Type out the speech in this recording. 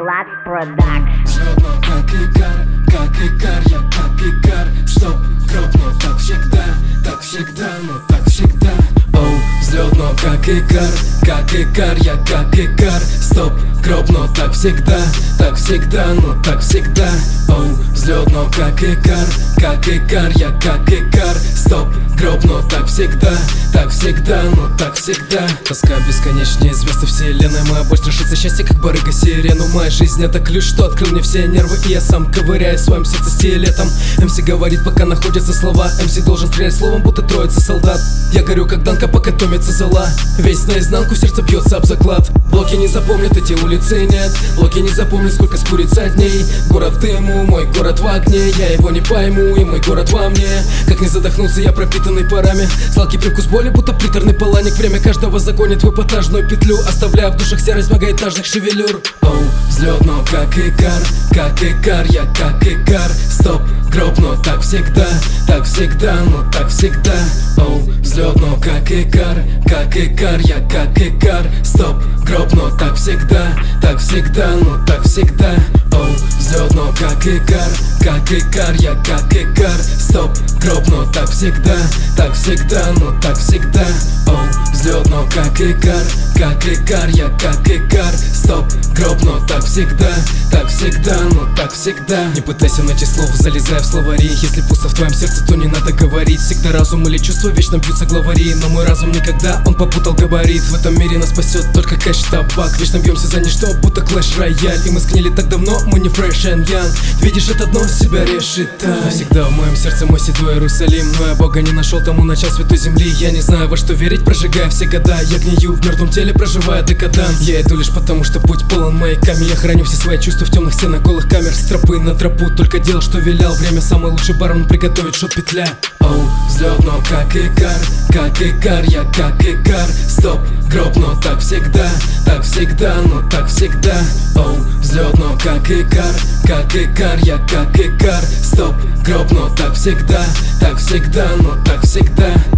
Relax Production. Взлетно, как Икар, я как Икар. Стоп, кропно, так всегда, но так всегда. Оу, взлетно, как Икар, я как Икар. Стоп, кропно, так всегда, но так всегда. Оу, взлетно, как Икар, я как Икар. Стоп, кропно, так всегда, но так всегда. Тоска бесконечнее звезды вселенной. Моя боль страшится счастье, как барыга сирену. Моя жизнь это ключ, что открыл мне все нервы. И я сам ковыряю в своем сердце стилетом. МС говорит, пока находятся слова. МС должен стрелять словом, будто троица солдат. Я горю, как Данка, пока томится зола. Весь наизнанку, сердце бьется об заклад. Блоки не запомнят, эти улицы нет. Блоки не запомнят, сколько скурится дней. Город в дыму, мой город в огне. Я его не пойму, и мой город во мне. Как не задохнулся, я пропитанный парами. Сладкий привкус боли, будто приторный поланик. Время каждого загонит в эпатажную петлю, оставляя в душах серость многоэтажных шевелюр. Оу, взлетно, как Икар, я как Икар. Стоп, гробно, так всегда, но так всегда. Оу, взлетно, как Икар, я как Икар. Стоп, гробно, так всегда, но так всегда. Оу, взлетно, как Икар, я как Икар. Стоп, гробно, так всегда, но так всегда. Оу, взлетно, как Икар, я как Икар. Стоп, гробно, так всегда, но так всегда. Не пытайся найти слов, залезай в словари. Если пусто в твоем сердце, то не надо говорить. Всегда разум или чувства вечно бьются главари. Но мой разум никогда, он попутал габарит. В этом мире нас спасет только кэш, табак. Вечно бьемся за ничто, будто клэш рояль. И мы сгнили так давно, мы не fresh and young. Видишь, это дно себя решетай. Всегда в моем сердце мой седой Иерусалим. Но я Бога не нашел, тому начал святой земли. Я не знаю, во что верить, прожигая все года. Я гнию в мертвом теле, проживая декаданс. Я иду лишь потому, что путь полон маяками. Я храню все свои чувства в темных стенах голых камер. С тропы на тропу, только делал, что велял. Время самый лучший бармен приготовит шот-петля. Оу, взлетно, как Икар, я как Икар. Стоп, гробно, так всегда, но так всегда. Оу, взлетно, как Икар, я как Икар. Стоп, гробно, так всегда, но так всегда.